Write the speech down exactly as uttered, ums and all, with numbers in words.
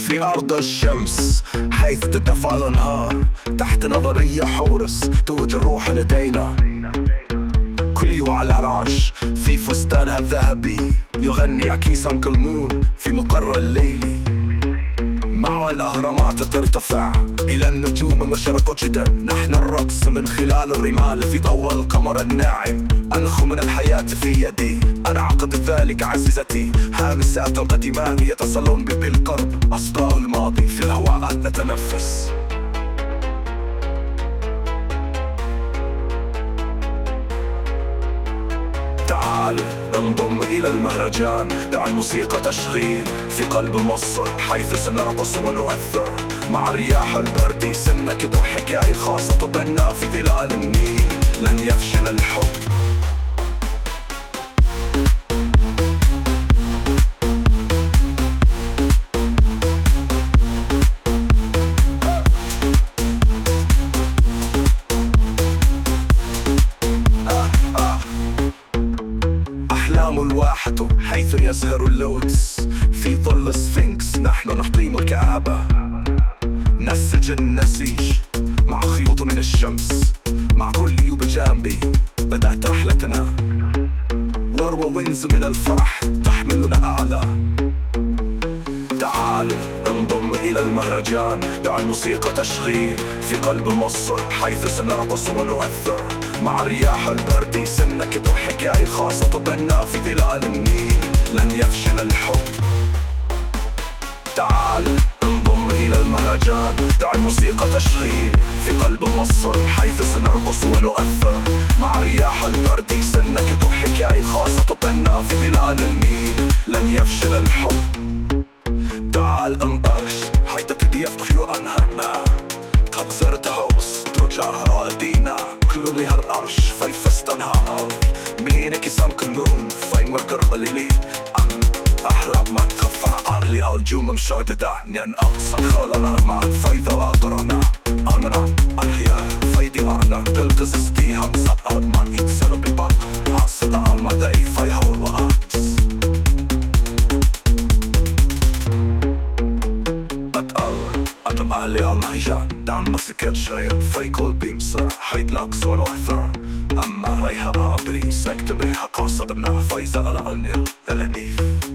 في أرض الشمس حيث تدفع الأنهار، تحت نظرية حورس توج الروح لدينا. كل يوم على العرش في فستانها الذهبي يغني عكيسا كالمون في مقر الليلي. مع الأهرامات ترتفع إلى النجوم المشرق جدا، نحن الرقص من خلال الرمال في ضوء القمر الناعم. أنخ من الحياة في يدي، أنا عقد ذلك عزيزتي. هامسات القديمان يتصلون بي بالقرب، أصداء الماضي في الهواء نتنفس. تعال انضم إلى المهرجان، دع الموسيقى تشغيل في قلب مصر، حيث سنرقص ونؤثر مع رياح البرد. سنكد حكاية خاصة تبنى في ظلال النيل، لن يفشل الحب. الواحة حيث يزهر اللوتس في ظل السفنكس، نحن نحطيم الكآبة. نسج النسيج مع خيوط من الشمس، مع كل يوم جانبي بدأت رحلتنا. ذروة وينز من الفرح تحملنا أعلى. تعالوا انضم إلى المهرجان، دع الموسيقى تشغيل في قلب مصر، حيث سنرقص ونؤثر مع رياح البرد. سنكد حكاية خاصة تبنى في ظلال النيل، لن يفشل الحب. تعال انضم إلى المهرجان، دع الموسيقى تشغيل في قلب مصر، حيث سنرقص ونؤثر مع رياح البرد. سنكد حكاية خاصة تبنى في ظلال النيل، لن يفشل الحب. تعال انطرش حيث تبدي يفتح أنهارنا، قد صرت هوس ترجعها أدينا. كل لها الأرش في فستانها مينك يسام كلون فين ورقر قليلي. أم أحلام ما تخفى علي الجوم مشاهدة نين أقصى خلنا مع فايدة وقرنا. أمنا أحياء فايدي أنا بالقصصتي همسة أدمان يتسر ببال عصد المدى في هول وقت. أدم أهلي المهجان دعم مسكت شيء في قلبي مصر، حيد لقص والأثر. أما ريها أبري سكت بها قصدنا فايزة على النيل الأنيف.